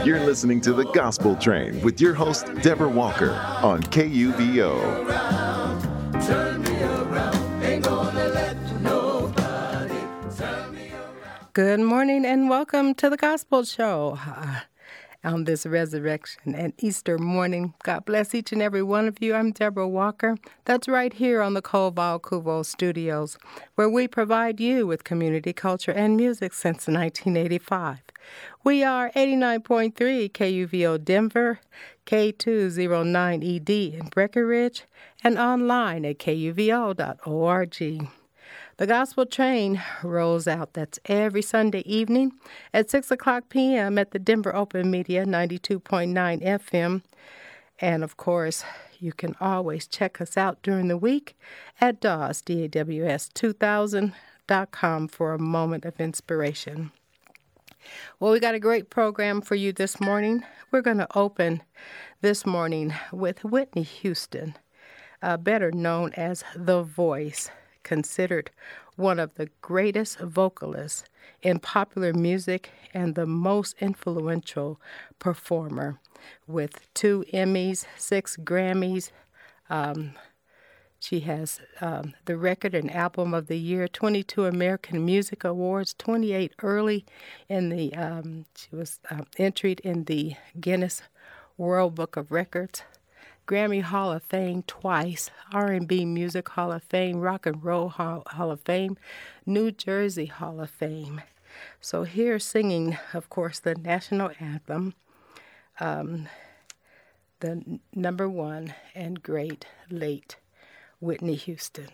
You're listening to The Gospel Train with your host, Deborah Walker, on KUVO. Good morning and welcome to The Gospel Show on this resurrection and Easter morning. God bless each and every one of you. I'm Deborah Walker. That's right here on the Koval Kuvo Studios, where we provide you with community culture and music since 1985. We are 89.3 KUVO Denver, K209ED in Breckenridge, and online at kuvo.org. The Gospel Train rolls out. That's every Sunday evening at 6 o'clock p.m. at the Denver Open Media 92.9 FM. And, of course, you can always check us out during the week at DAWS2000.com for a moment of inspiration. Well, we got a great program for you this morning. We're going to open this morning with Whitney Houston, better known as The Voice, considered one of the greatest vocalists in popular music and the most influential performer, with 2 Emmys, 6 Grammys. She has the Record and Album of the Year, 22 American Music Awards, 28 early in the, she was entered in the Guinness World Book of Records, Grammy Hall of Fame twice, R&B Music Hall of Fame, Rock and Roll Hall of Fame, New Jersey Hall of Fame. So here singing, of course, the national anthem, the number one and great late Whitney Houston.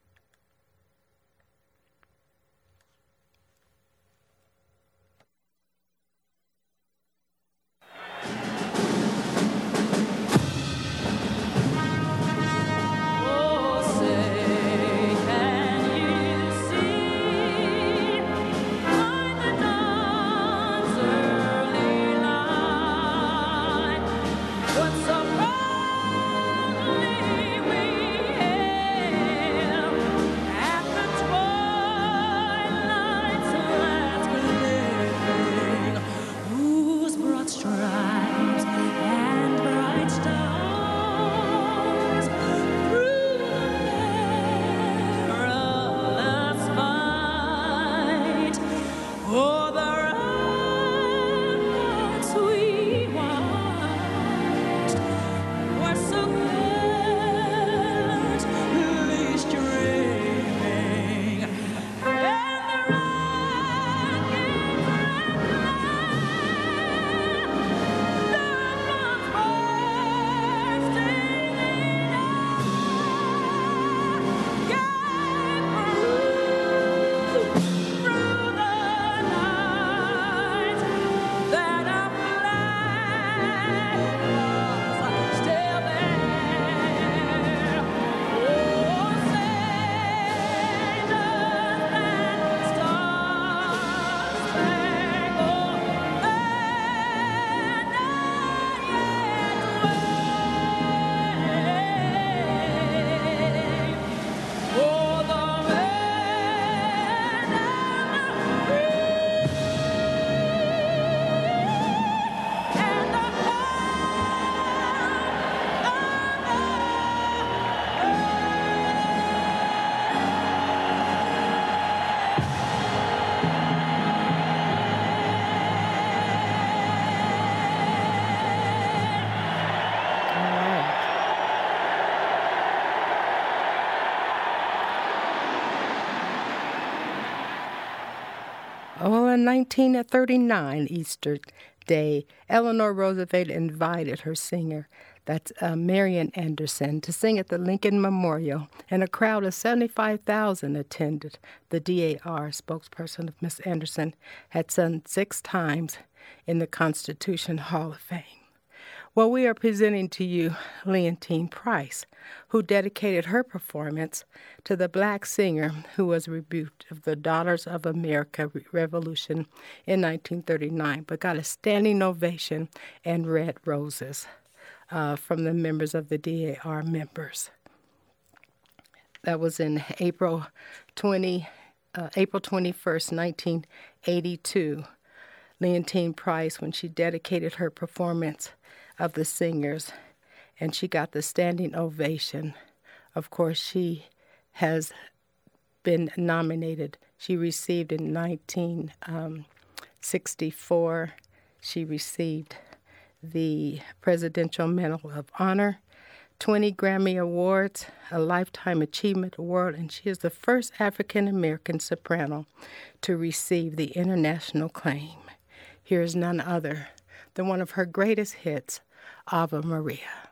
Well, in 1939, Easter Day, Eleanor Roosevelt invited her singer, that's Marian Anderson, to sing at the Lincoln Memorial, and a crowd of 75,000 attended. The DAR spokesperson of Miss Anderson had sung 6 times in the Constitution Hall of Fame. Well, we are presenting to you Leontine Price, who dedicated her performance to the black singer who was rebuked of the Daughters of America Revolution in 1939, but got a standing ovation and red roses from the members of the DAR members. That was in April 21st, 1982. Leontine Price when she dedicated her performance of The Singers, and she got the standing ovation. Of course, she has been nominated. She received in 1964, she received the Presidential Medal of Honor, 20 Grammy Awards, a Lifetime Achievement Award, and she is the first African-American soprano to receive the international acclaim. Here is none other than one of her greatest hits, Ave Maria.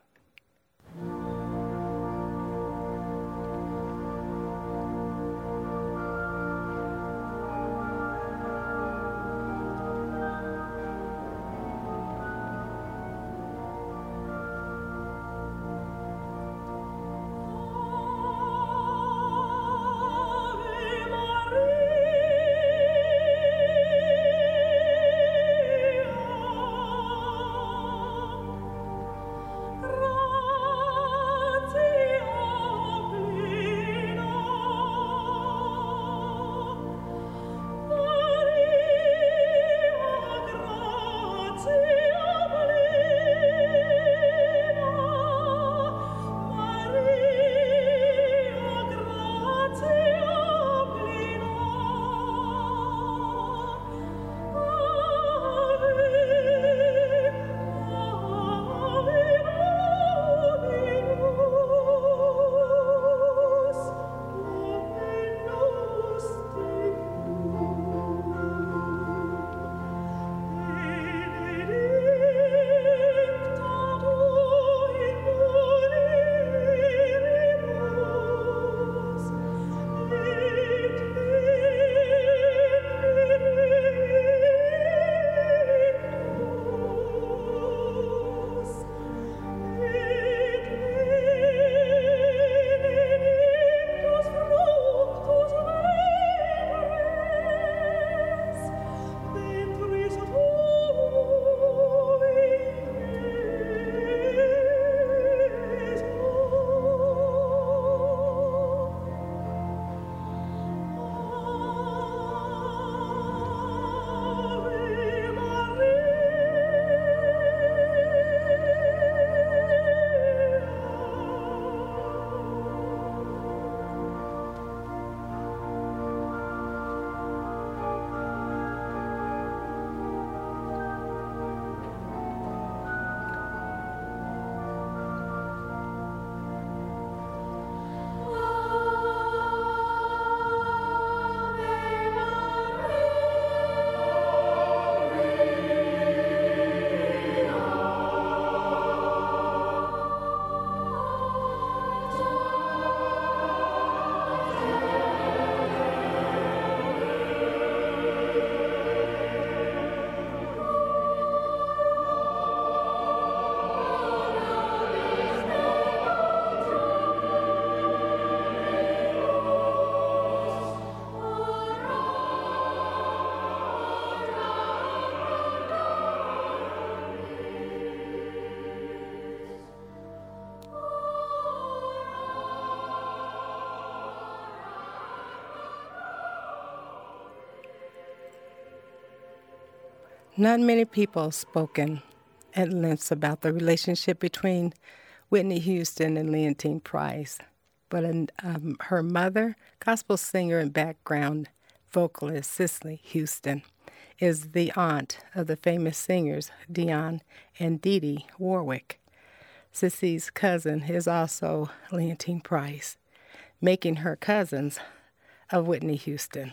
Not many people have spoken at length about the relationship between Whitney Houston and Leontine Price, but her mother, gospel singer and background vocalist Cicely Houston, is the aunt of the famous singers Dionne and Dee Dee Warwick. Cicely's cousin is also Leontine Price, making her cousins of Whitney Houston.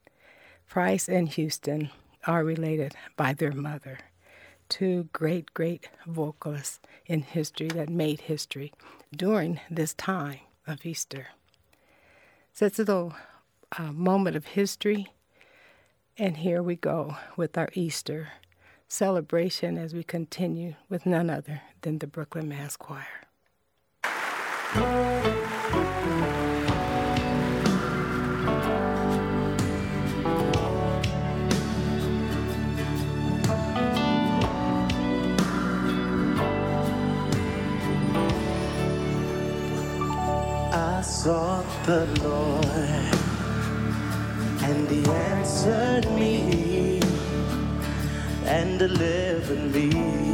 Price and Houston are related by their mother, two great, great vocalists in history that made history during this time of Easter. So it's a little moment of history, and here we go with our Easter celebration as we continue with none other than the Brooklyn Mass Choir. I sought the Lord, and He answered me. and deliver me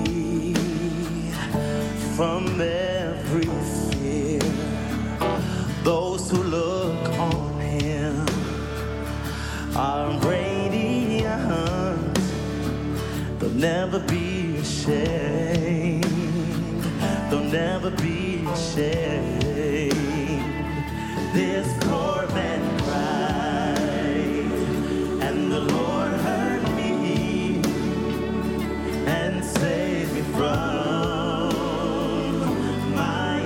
from every fear. Those who look on him are radiant. They'll never be ashamed. They'll never be ashamed. This poor man cried, and the Lord heard me and saved me from my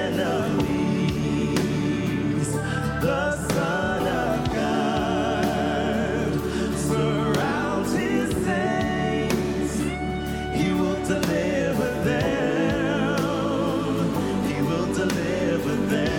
enemies. The Son of God surrounds his saints. He will deliver them. He will deliver them.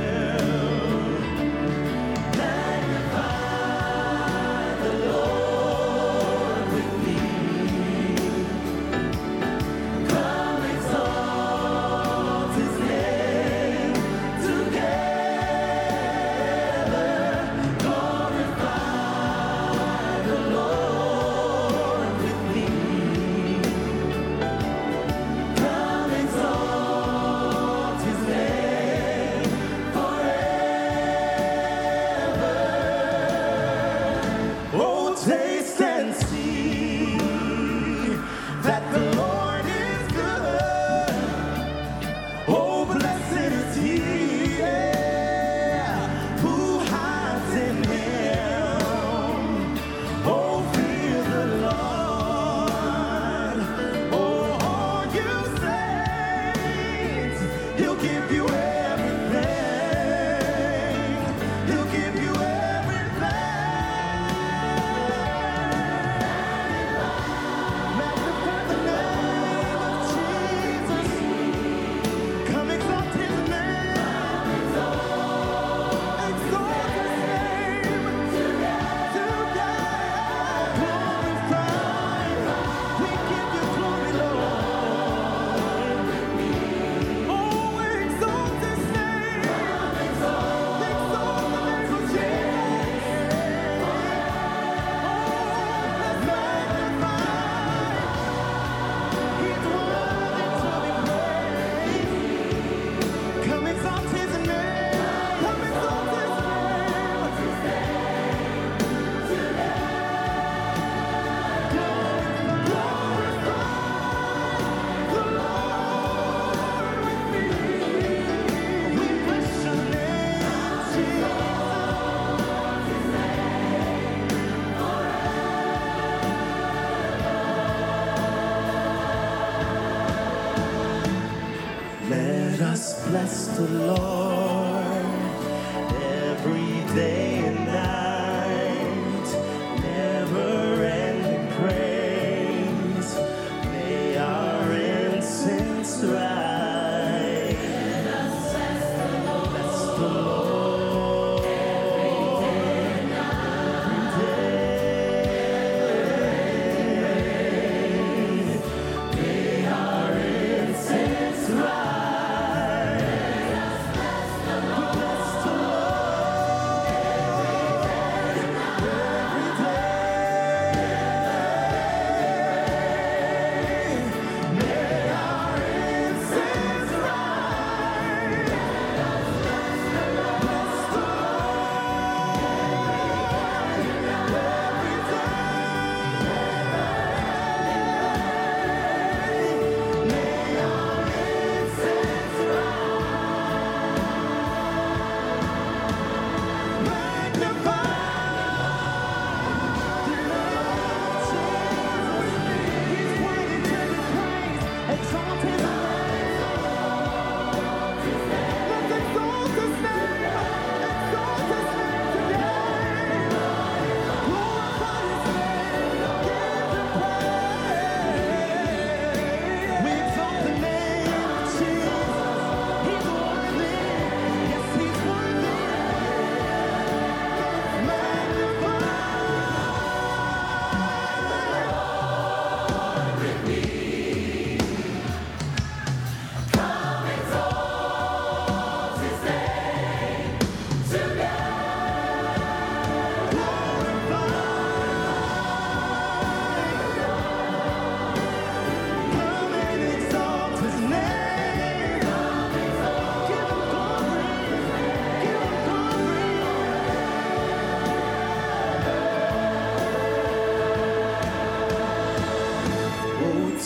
Taste and see that the Lord is good. Oh, blessed is he, yeah, who hides in him. Oh, fear the Lord. Oh, all you saints, he'll give you everything. He'll give you everything. Let us bless the Lord every day and night. Never-ending praise. May our incense rise. Let us bless the Lord. Bless the Lord every day and night. May our incense rise.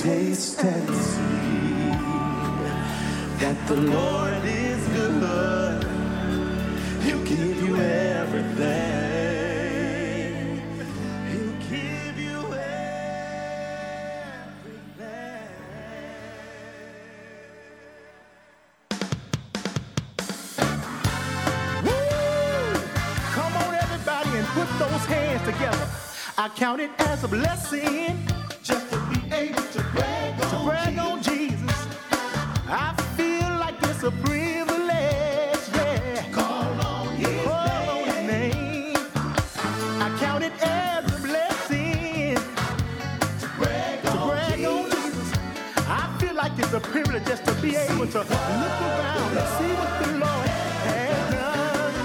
taste and see that the Lord is good. He'll give you everything. He'll give you everything. Woo! Come on, everybody, and put those hands together. I count it as a blessing just to be able to brag on Jesus. I feel like it's a privilege, yeah. Call on his name. I count it as a blessing to brag on Jesus. I feel like it's a privilege just to be able to look around and see what the Lord has done.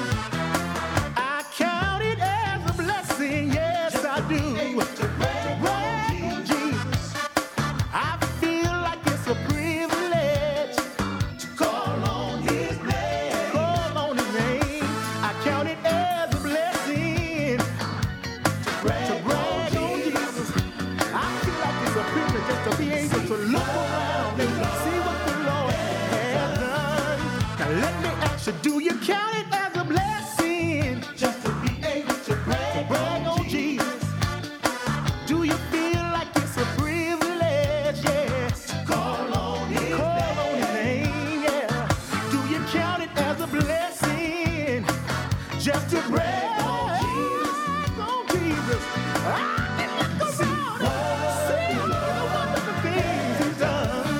I count it as a blessing, yes I do. To brag on Jesus. I feel like it's a privilege to call on his name. Call on his name. I count it as a blessing to brag on Jesus. I feel like it's a privilege just to be able to look around and see what the Lord has done. Now let me ask you, do you count it as a blessing just to be able to brag on Jesus? Do you feel like it's a privilege, yeah, to call on his name, yeah? Do you count it as a blessing just to brag on Jesus? And look around and see the wonderful things he's done.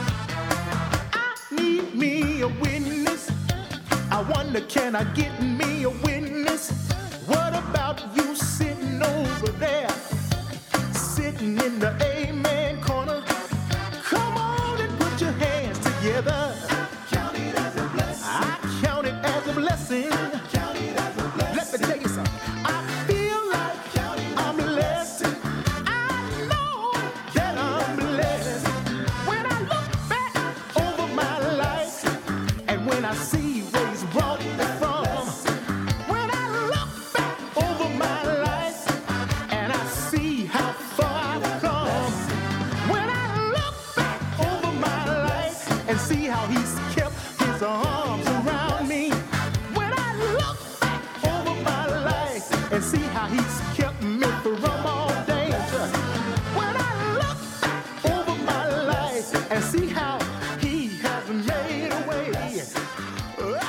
I need me a witness. I wonder, can I get me a witness? What about you sitting over there? Sitting in the amen corner. Come on and put your hands together. Count it as a blessing. I count it as a blessing. Count it as a blessing. Let me tell you something. I feel like I'm blessed. I know that I'm blessed. When I look back over my life and when I see where he's brought me from. When I look back over my life and I see how far I've come. When I look back over my life and see how he's kept his arms around me. When I look back over my life and see how he's kept me from all danger. When I look back over my life and see how he has made a way. Oh,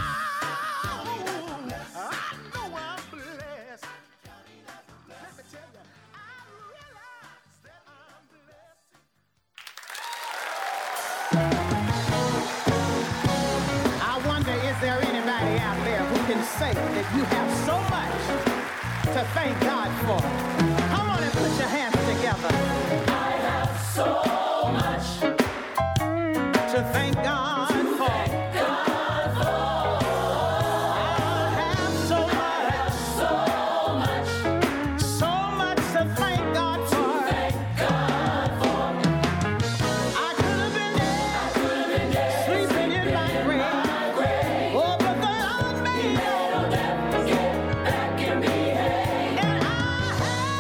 I know I'm blessed. Let me tell you, I realize that I'm blessed. I wonder, is there anybody out there who can say that you have so much to thank God for? Come on and put your hands together. I have so much to thank God for. I have so much to thank God for. I could have been dead, sleeping in my grave. Oh, but the Lord made a way. And I have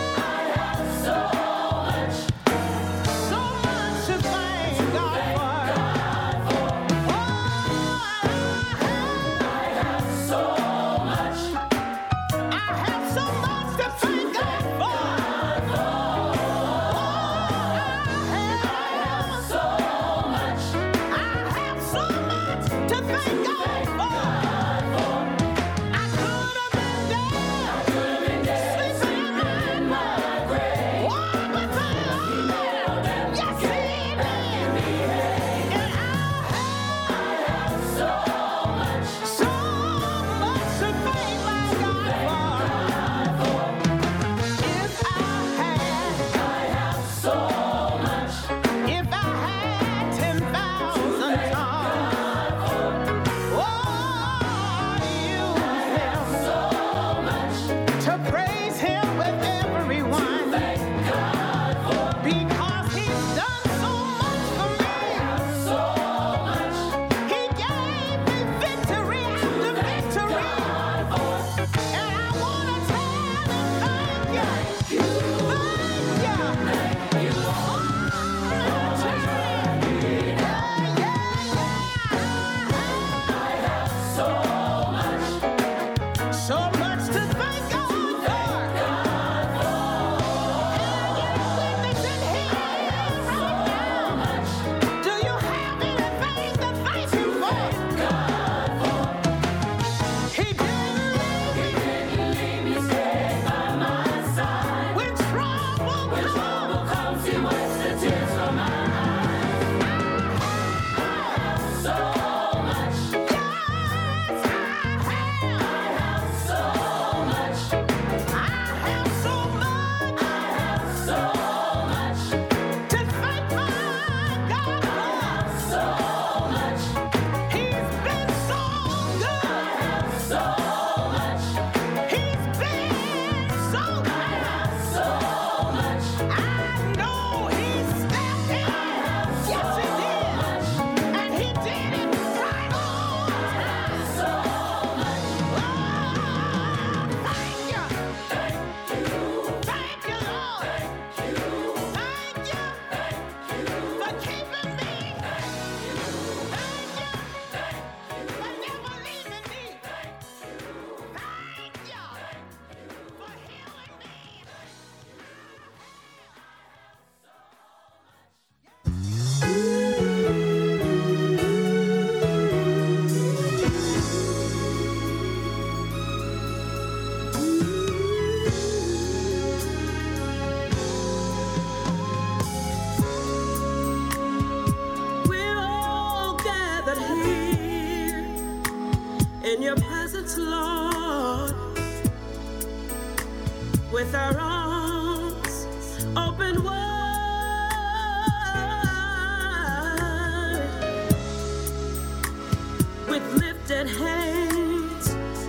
folded hands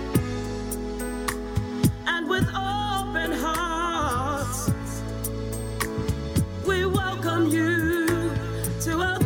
and with open hearts, we welcome you to our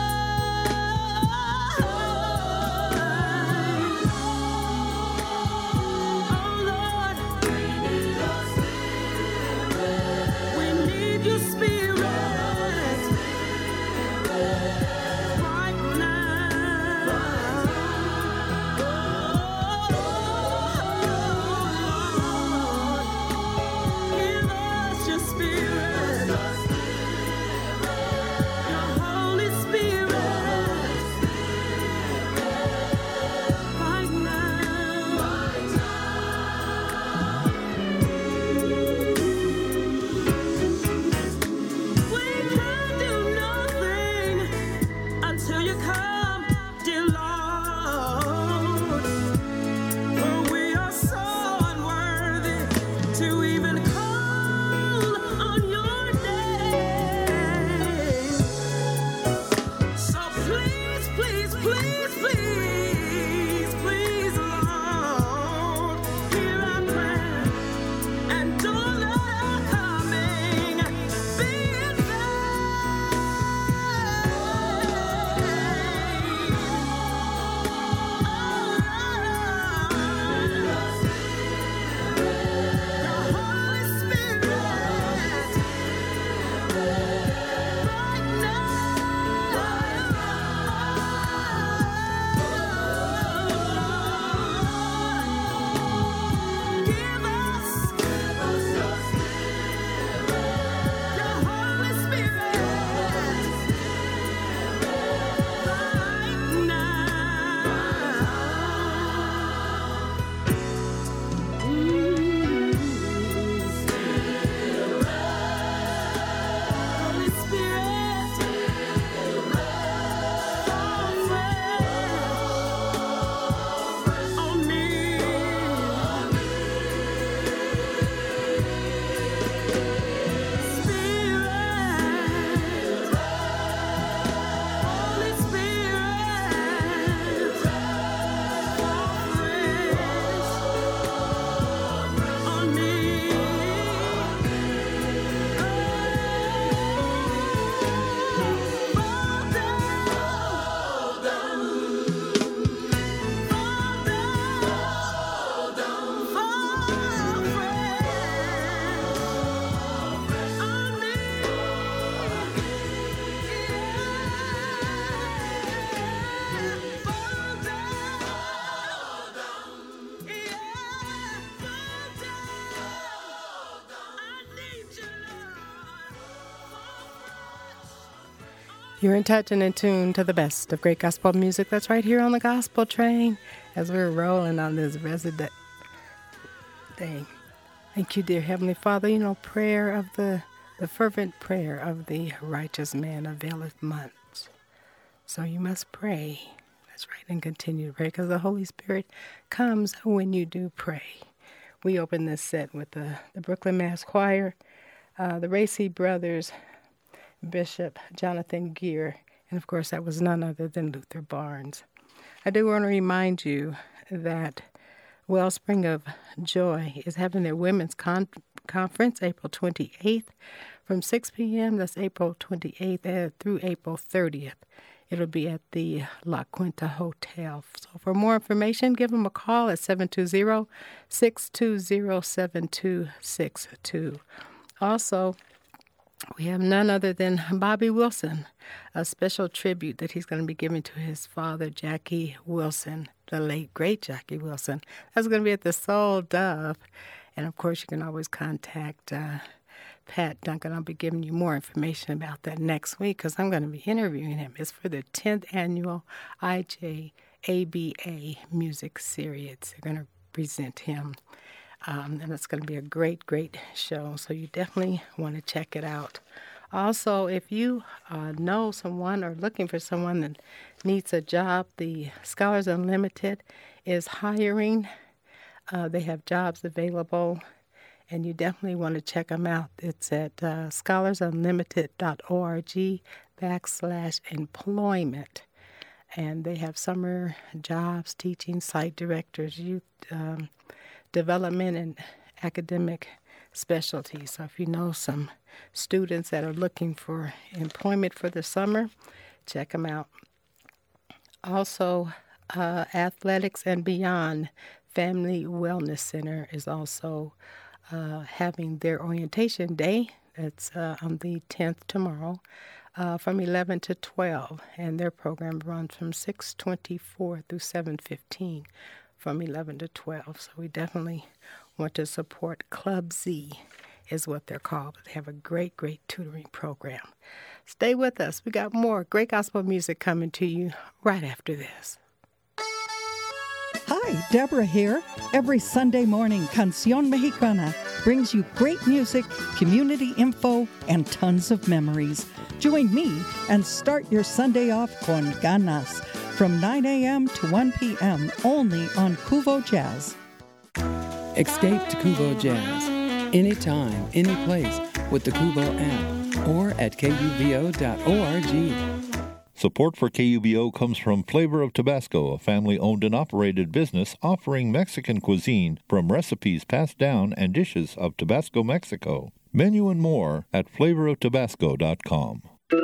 You're in touch and in tune to the best of great gospel music. That's right here on the Gospel Train as we're rolling on this resident day. Thank you, dear Heavenly Father. You know, prayer of the fervent prayer of the righteous man availeth much. So you must pray. That's right, and continue to pray because the Holy Spirit comes when you do pray. We open this set with the Brooklyn Mass Choir, the Racy Brothers, Bishop Jonathan Gear, and of course that was none other than Luther Barnes. I do want to remind you that Wellspring of Joy is having their women's conference April 28th from 6 p.m. That's April 28th through April 30th. It'll be at the La Quinta Hotel. So for more information, give them a call at 720-620-7262. Also, we have none other than Bobby Wilson, a special tribute that he's going to be giving to his father, Jackie Wilson, the late, great Jackie Wilson. That's going to be at the Soul Dove. And, of course, you can always contact Pat Duncan. I'll be giving you more information about that next week because I'm going to be interviewing him. It's for the 10th annual IJABA Music Series. They're going to present him. And it's going to be a great, great show. So you definitely want to check it out. Also, if you know someone or looking for someone that needs a job, the Scholars Unlimited is hiring. They have jobs available, and you definitely want to check them out. It's at scholarsunlimited.org/employment. And they have summer jobs, teaching, site directors, youth development, and academic specialties. So if you know some students that are looking for employment for the summer, check them out. Also, Athletics and Beyond Family Wellness Center is also having their orientation day. It's on the 10th tomorrow from 11 to 12. And their program runs from 6:24 through 7:15 from 11 to 12. So we definitely want to support Club Z is what they're called. They have a great, great tutoring program. Stay with us. We got more great gospel music coming to you right after this. Hi, Deborah here. Every Sunday morning, Canción Mexicana brings you great music, community info, and tons of memories. Join me and start your Sunday off con ganas from 9 a.m. to 1 p.m. only on Kuvo Jazz. Escape to Kuvo Jazz anytime, any place with the Kuvo app or at kuvo.org. Support for KUVO comes from Flavor of Tabasco, a family-owned and operated business offering Mexican cuisine from recipes passed down and dishes of Tabasco, Mexico. Menu and more at flavoroftabasco.com.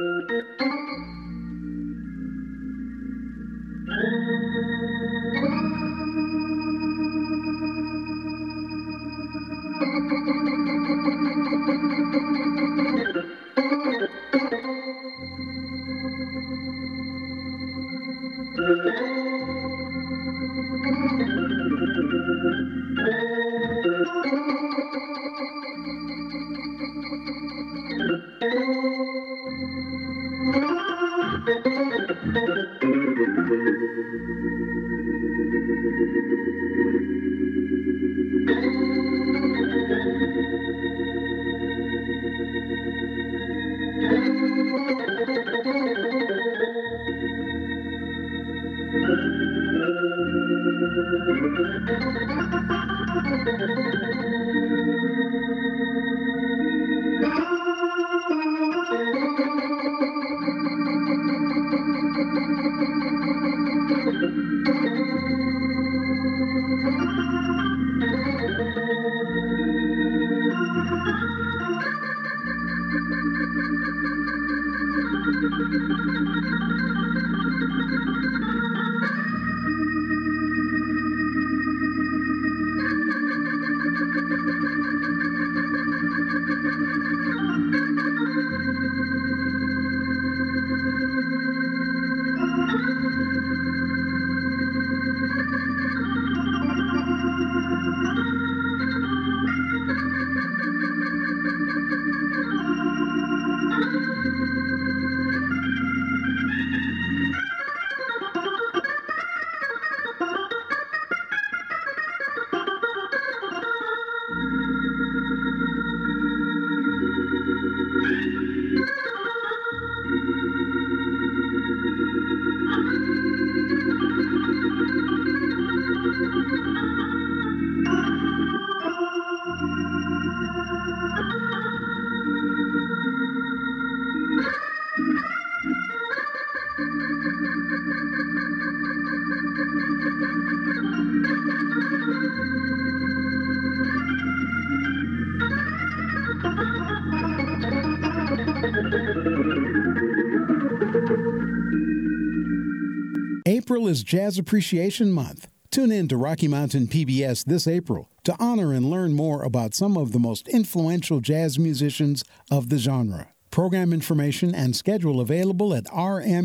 April is Jazz Appreciation Month. Tune in to Rocky Mountain PBS this April to honor and learn more about some of the most influential jazz musicians of the genre. Program information and schedule available at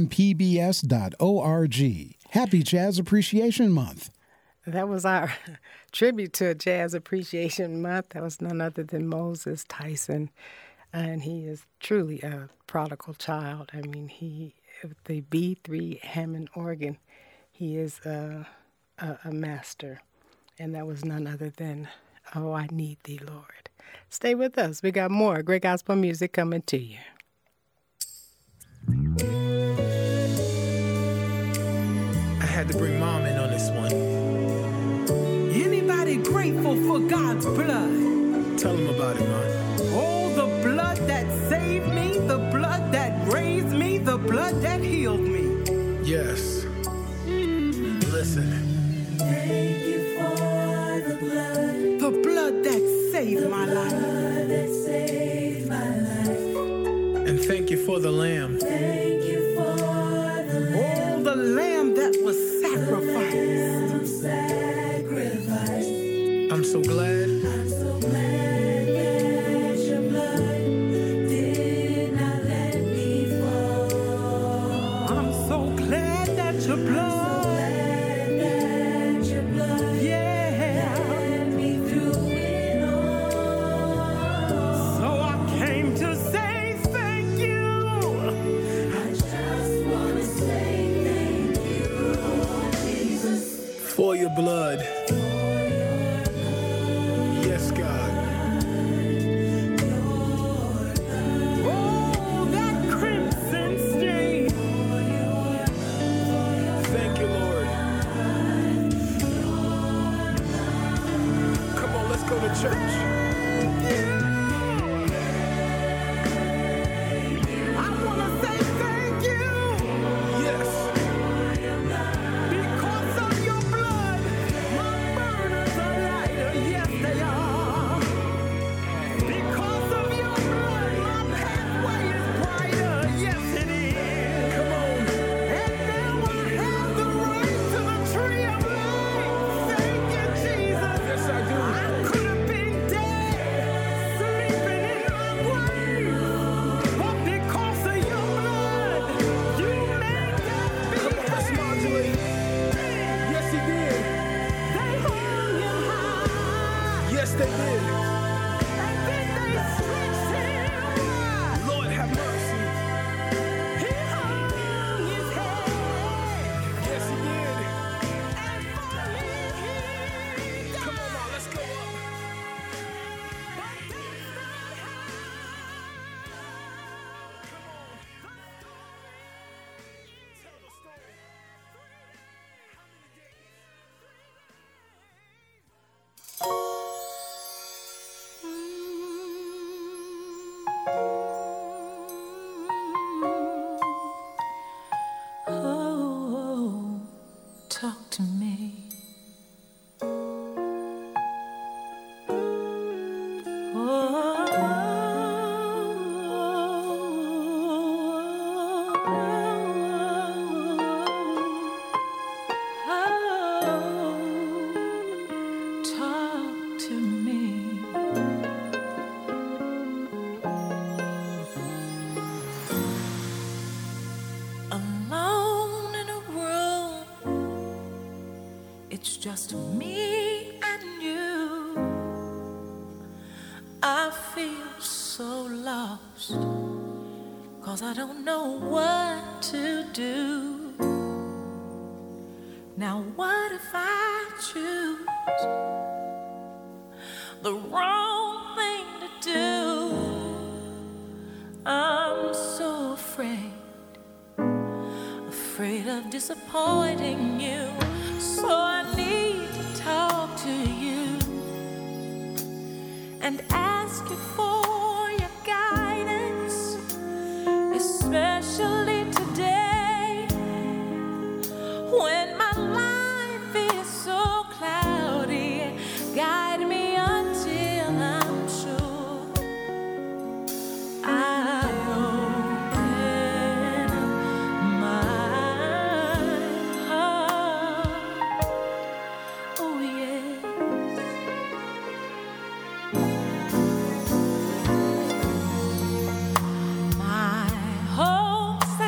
rmpbs.org. Happy Jazz Appreciation Month. That was our tribute to Jazz Appreciation Month. That was none other than Moses Tyson. And he is truly a prodigal child. I mean, the B3 Hammond organ, he is a master. And that was none other than, Oh, I Need Thee, Lord. Stay with us. We got more great gospel music coming to you. I had to bring Mom in on this one. Anybody grateful for God's blood? Tell them about it, Mom. Oh, the blood that saved me, the blood that raised me, the blood that healed me. Yes. Listen. Thank you for the blood. The blood that saved my life. And thank you for the lamb. Thank you for the lamb. Oh, the lamb that was sacrificed. I'm so glad. I'm so glad that your blood did not let me fall. I'm so glad that your blood. For your blood. Yes, God. Oh, that crimson stain. Thank you, Lord. Come on, let's go to church. I want to say thank you. Yes. Because of your blood, my burdens are lighter. Yes, they are. Because of your blood, my pathway is brighter. Yes, it is. Come on. And now I have the right to the tree of life. Thank you, Jesus. Yes, I do. I could have been dead, sleeping in my grave. But because of your blood, you made that be. Come on, let's modulate. Yes, he did. They hung him high. Yes, they did. And then they stretched him wide. Lord, have mercy. He hung his head. Yes, he did. And for me, he Come on now, let's go up. Oh, talk to me. Talk to me. Alone in a room, it's just me and you. I feel so lost, 'cause I don't know what to do. Now what if I choose the wrong thing to do? I'm so afraid of disappointing you. So I need to talk to you and ask you for your guidance, especially today when my life is so cloudy. Guide me until I'm sure I open my heart. Oh yes. My hopes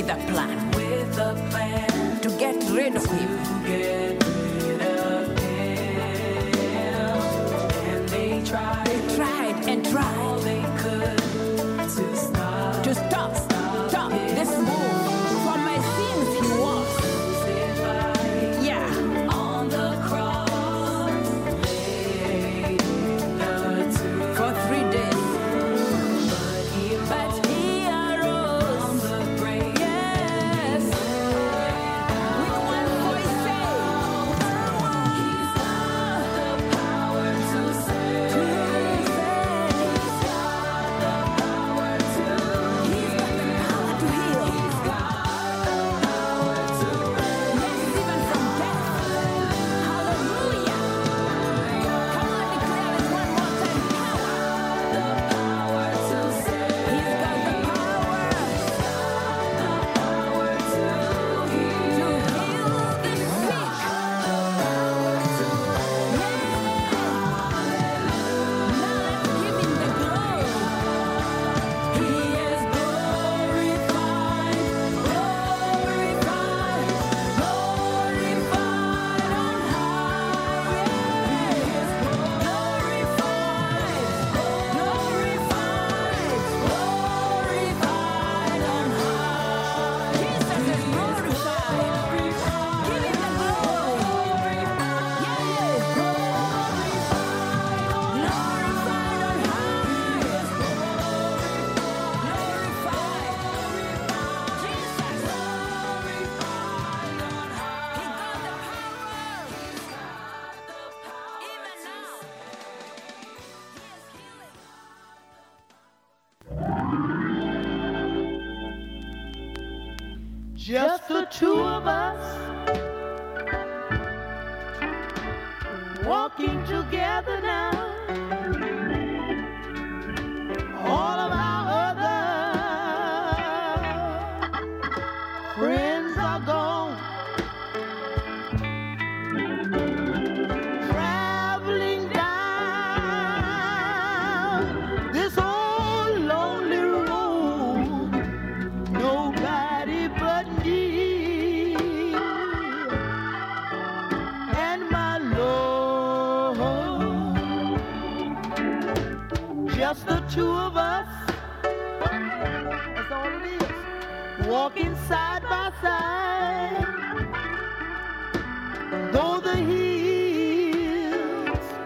with a plan. With a plan to get rid of him. And they tried and tried all they could to stop this move. For my sins he was. Yeah. On the cross. For 3 days. But he arose from the grave. Yes. With one voice saying, he's got the power to save. He's got the power to heal. He's got the power to yes, even from death. Hallelujah. Come on, declare it one more time. Power to save. He's got the power. To heal the sick. Now let's give him the glory. He is glorified on high. He is glorified on high. Jesus is glorified. Give him the glory. Yes. Glorified on high. Glorified. Jesus. He got the power. Even now. Just the two of us walking together now. All of our other friends are gone, traveling down this old lonely road. Nobody but me and my Lord. Just the two of us. That's all it is. Walking side by side. Though the hills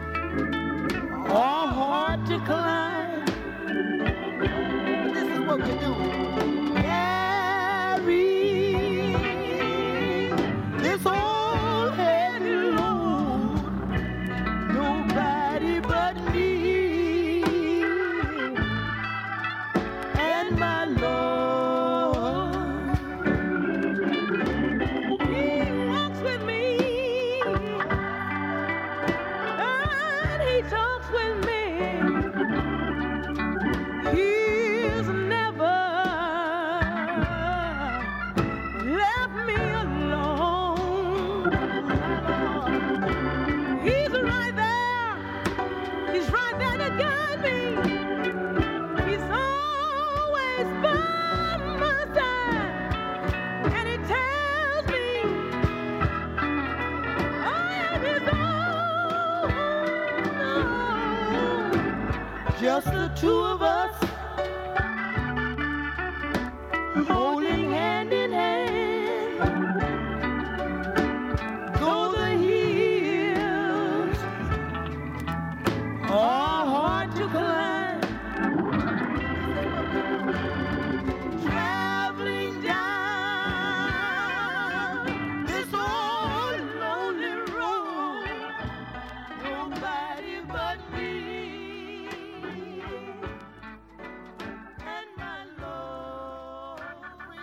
are hard to climb, this is what we're doing. Carry this old heavy load. Nobody but me and my Lord. He walks with me and he talks with me. He's never left me alone. He's right there. He's right there to guide me. He's always by my side. And he tells me I am his own. Just the two of us. Holding hand in hand, though the hills are hard to climb, traveling down this old lonely road. Nobody but me and my Lord.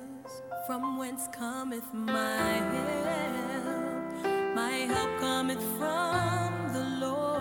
From whence cometh my help? My help cometh from the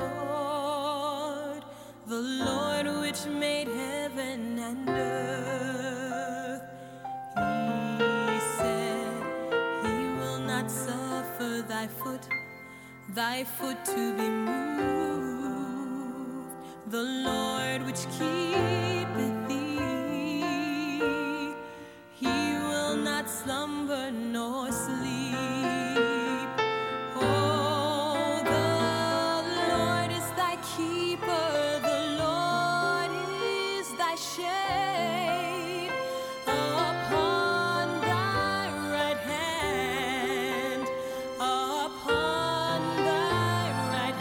Lord which made heaven and earth. He said, He will not suffer thy foot to be moved. The Lord which keepeth thee, He will not slumber nor sleep. Oh, the Lord is thy keeper, the Lord is thy shade upon thy right hand, upon thy right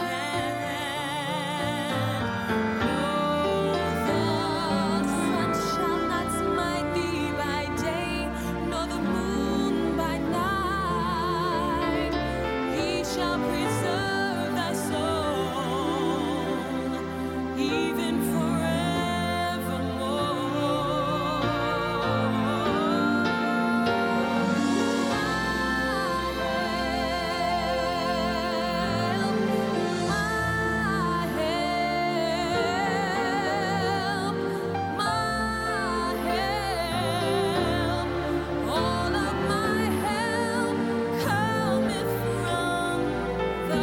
hand. No, the sun shall not smite thee by day, nor the moon by night. He shall preserve thy soul, even all of my help cometh from the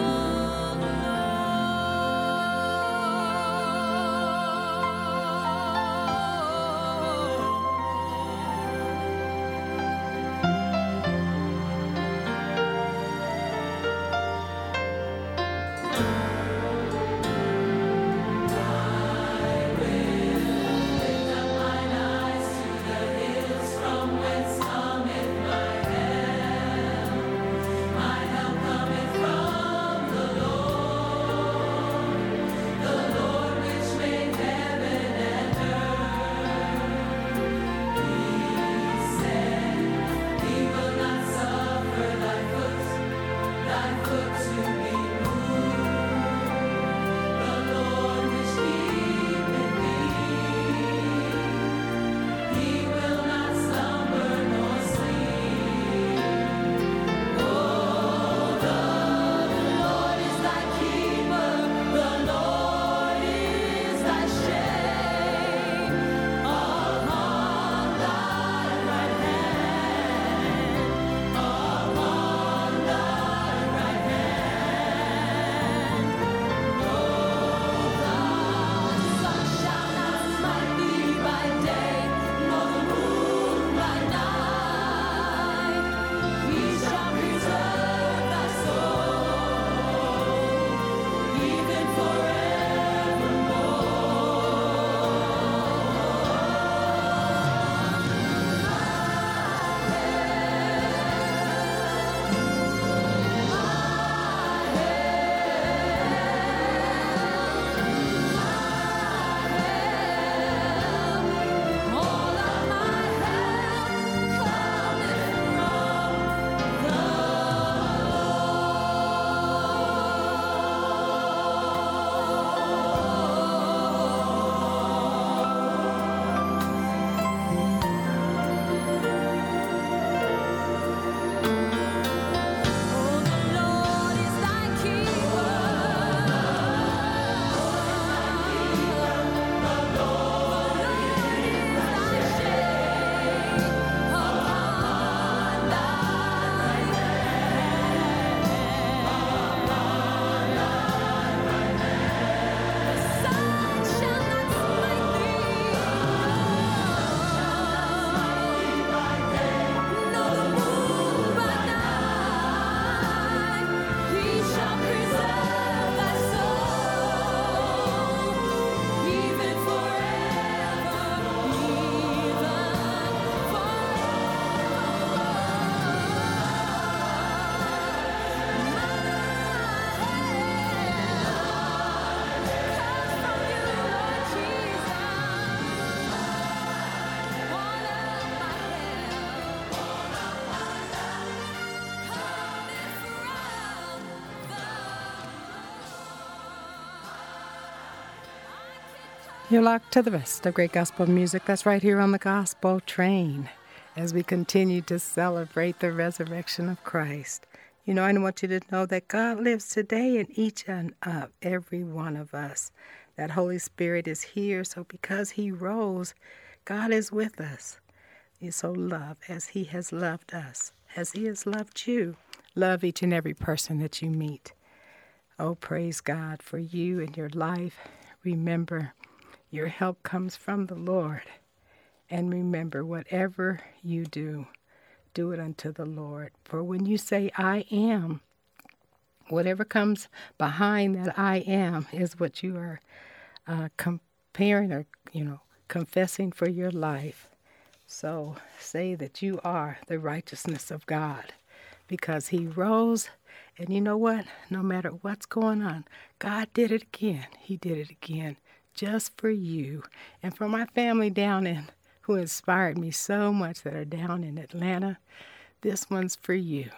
You're locked to the best of great gospel music. That's right here on the Gospel Train. as we continue to celebrate the resurrection of Christ. You know, I want you to know that God lives today in each and every one of us. That Holy Spirit is here, so because he rose, God is with us. So love as he has loved us, as he has loved you. Love each and every person that you meet. Oh, praise God for you and your life. Remember, your help comes from the Lord. And remember, whatever you do, do it unto the Lord. For when you say, I am, whatever comes behind that I am is what you are comparing or, confessing for your life. So say that you are the righteousness of God because he rose. And you know what? No matter what's going on, God did it again. He did it again just for you and for my family down in who inspired me so much that are down in Atlanta. This one's for you.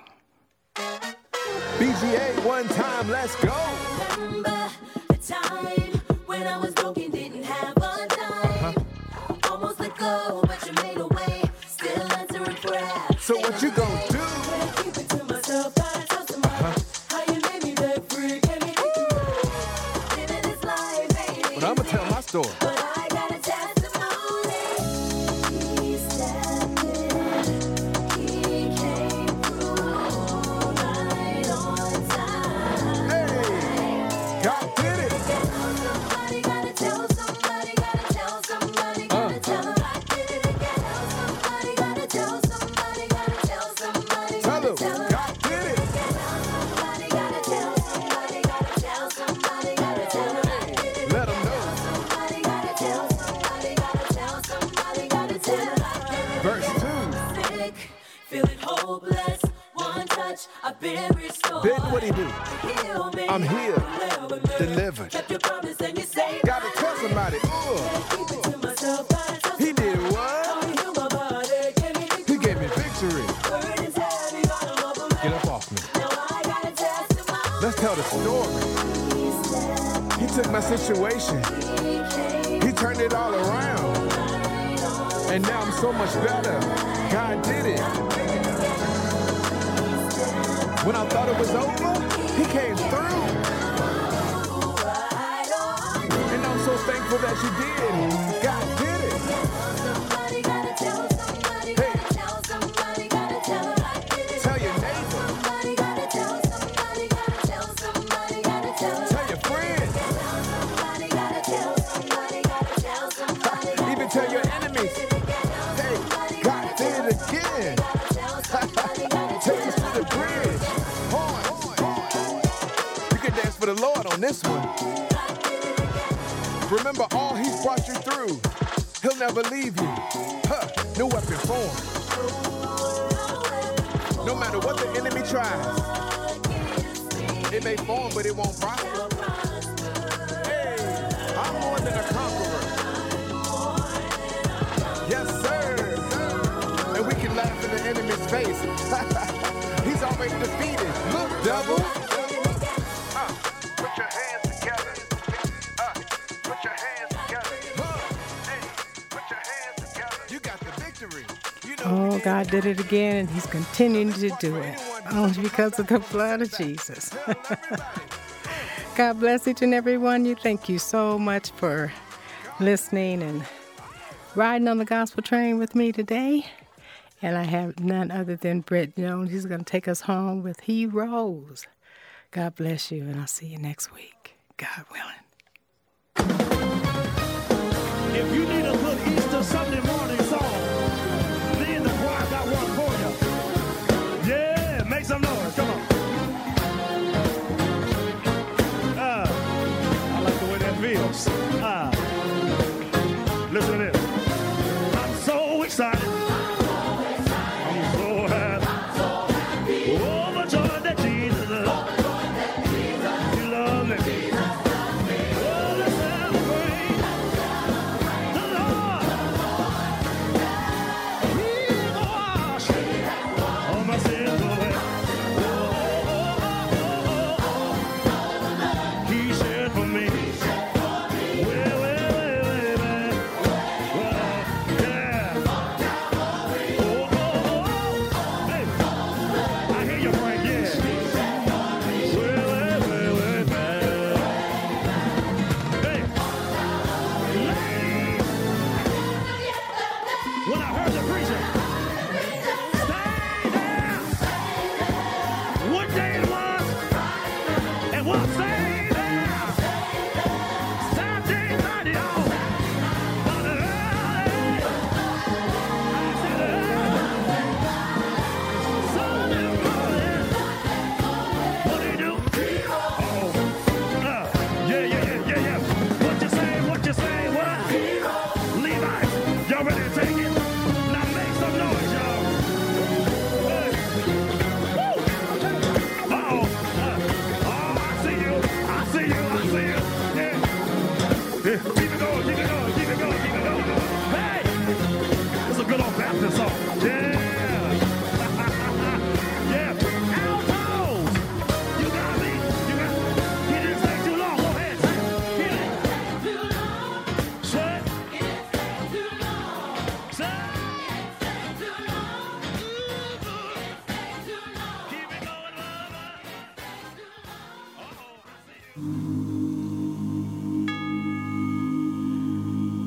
BGA one time, let's go. Remember the time when I was broken, didn't have a dime. Almost let go, but you made a way. Still answering prayers. So what you gonna do? Keep it to myself, gotta tell somebody how you made me that free. Can me living this life, baby. But I'ma tell my story. But I got a testimony. He stepped in, he came through right on time. Hey, God did it. Somebody gotta tell somebody, gotta tell somebody, gotta tell them I did it again. Somebody gotta tell somebody, gotta tell somebody, Tell gotta him, tell them God did it. somebody gotta tell somebody, gotta tell somebody, gotta tell them I did it. Let them know. Somebody gotta tell somebody, gotta tell somebody, gotta tell them I did it. Verse 2. Sick, feeling hopeless. One touch, I've been restored. Then what he do? Heal me. I'm healed, delivered. Kept your promise and you saved Gotta my tell somebody. Keep it to myself, gotta tell He did somebody. what? How he healed my body, gave me He gave me victory. burdens heavy, got 'em off of me. Get up off me. Now I got a testimony. Let's tell the story. He took my situation. He turned it all around. And now I'm so much better. God did it. When I thought it was over, he came through. And I'm so thankful that you did. God did it. Somebody gotta tell somebody, gotta tell somebody, gotta tell them I did it. Tell your neighbor. Somebody gotta tell somebody, gotta tell somebody, gotta tell them Tell your friends. somebody gotta tell somebody, gotta tell somebody. Even tell your enemies. Hey, God did it again. Take us to the bridge. You can dance for the Lord on this one. Remember all he's brought you through. He'll never leave you. No weapon formed. No matter what the enemy tries. It may form, but it won't prosper. Hey, I'm more than a conqueror. Yes, sir. And we can laugh in the enemy's face. He's already defeated. Look, devil. Put your hands together. Put your hands together. Hey, put your hands together. You got the victory. You know Oh, God did it again, and he's continuing to do it. Only because of the blood of Jesus. God bless each and every one of you. Thank you so much for listening and riding on the gospel train with me today. And I have none other than Brett Jones. He's going to take us home with He Rose. God bless you, and I'll see you next week. God willing. If you need a good Easter Sunday morning song, then the choir got one for you. Yeah, make some noise. Come on. I like the way that feels. Listen to this. I'm so excited. I'm so happy. Overjoyed that Jesus loves me. He loves me. Oh, let's celebrate the Lord.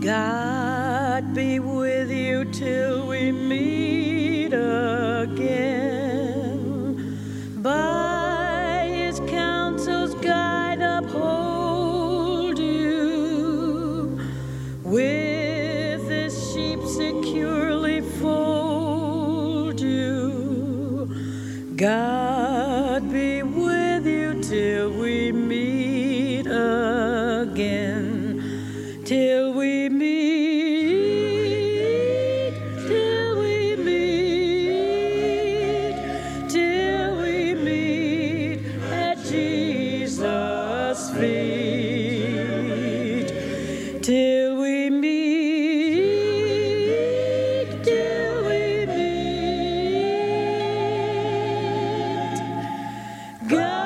God be with you till we meet again. By his counsel's guide uphold you. With his sheep securely fold you. God be with you till we meet again. Till we meet, till we meet, till we meet at Jesus' feet. Till we meet, till we meet. God